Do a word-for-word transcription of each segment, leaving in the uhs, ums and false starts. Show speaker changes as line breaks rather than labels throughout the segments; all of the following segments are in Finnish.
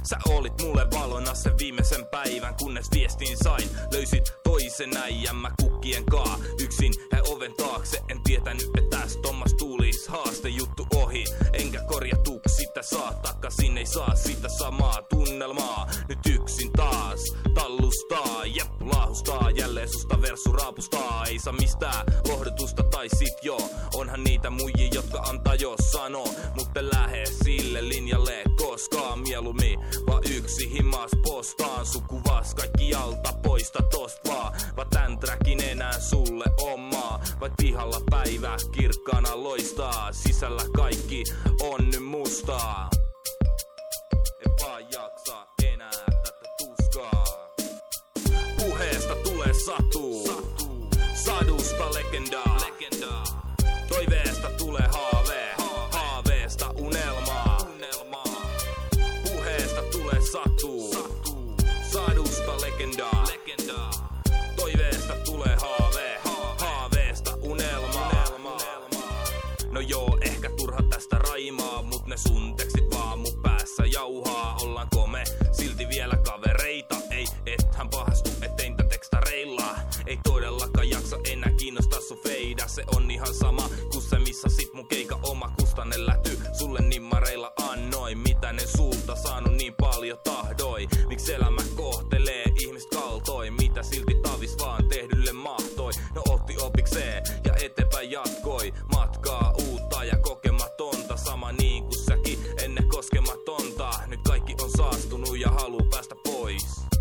Sä olit mulle valona sen viimeisen päivän, kunnes viestin sain. Löysit toisen äijän mä kukkien kaa. Yksin jäi oven taakse, en tietänyt, että tästä Thomas tulis haaste juttu ohi. Enkä korjatuksi sitä saa takaisin, ei saa sitä samaa tunnelmaa. Nyt yksin taas tallustaa, jep laahustaa. Jälleen susta versu raapustaa. Ei saa mistään lohdutusta tai sit joo. Onhan niitä muijia, jotka antaa jos sanoo. Mutta lähe sille linjalle koskaan. Mieluummin vaan yksi himas postaan. Sukuvas kaikki alta poista tost vaan. Vaan tän trackin enää sulle omaa. Vai pihalla päivä kirkkaana loistaa. Sisällä kaikki on nyt mustaa. En vaan jaksa enää tätä tuskaa. Puheesta tulee satu, sadusta legendaa. Toiveesta tulee haave, haaveesta unelmaa. Puheesta tulee satu, sadusta legendaa. Toiveesta tulee haave, haaveesta unelmaa. No joo, ehkä turha tästä raimaa, mut ne sun tekstit vaan mun päässä jauhaa. Ollaanko me silti vielä kavereita? Ei, ethän pahastu, ettein tän tekstareilla. Ei todellakaan jaksa enää kiinnostaa sun feida. Se on ihan sama kun se missä sit mun keika oma kustanen läty. Sulle nimmareilla annoin, mitä ne sulta saanut niin paljon tahdoi. Miks elämä kohtelee ihmistä kaltoin, mitä silti tavis vaan tehdylle mahtoi. No otti opikseen ja eteenpäin jatkoi matkaa uutta ja kokematonta. Sama niin kuin säkin ennen koskematonta. Nyt kaikki on saastunut ja haluu päästä pois.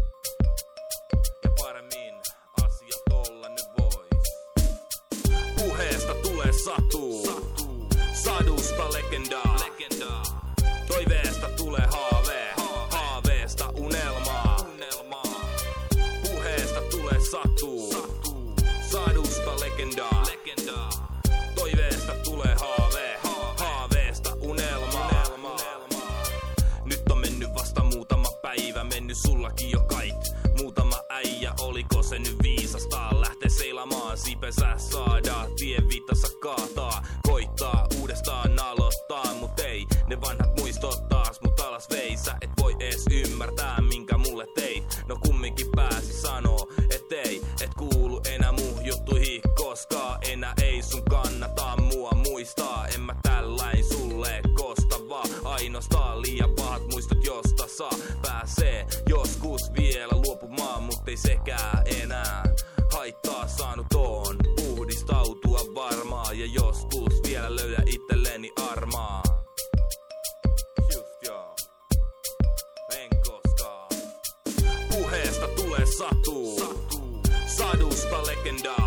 Ja paremmin asia tolla nyt vois. Puheesta tulee satu, sadusta legendaa. Toiveesta tulee haave, haaveesta unelmaa. Puheesta tulee satu, sadusta legendaa. Toiveesta tulee haave, haaveesta unelmaa. Nyt on mennyt vasta muutama päivä, mennyt sullakin jo kait. Muutama äijä, oliko se nyt viisasta? Lähtee seilamaan, siipensä saada, tien viitassa kaataa. Koittaa uudestaan aloittaa, mut ei ne vanhat muistot taas mut alas veisä. Et voi ees ymmärtää minkä mulle teit. No kumminkin pääsi sanoo, et ei, et kuulu enää muu juttuihin koskaan. Enää ei sun kannata mua muistaa. En mä tälläin sulle kosta vaan ainoastaan liian pahat muistot josta saa. Pääsee joskus vielä luopumaan, mut ei sekään enää haittaa saanut on. Puhdistautua varmaa ja joskus vielä löydä itselleni armaa. Just joo, en koskaan. Puheesta tulee satu, sadusta legendaa.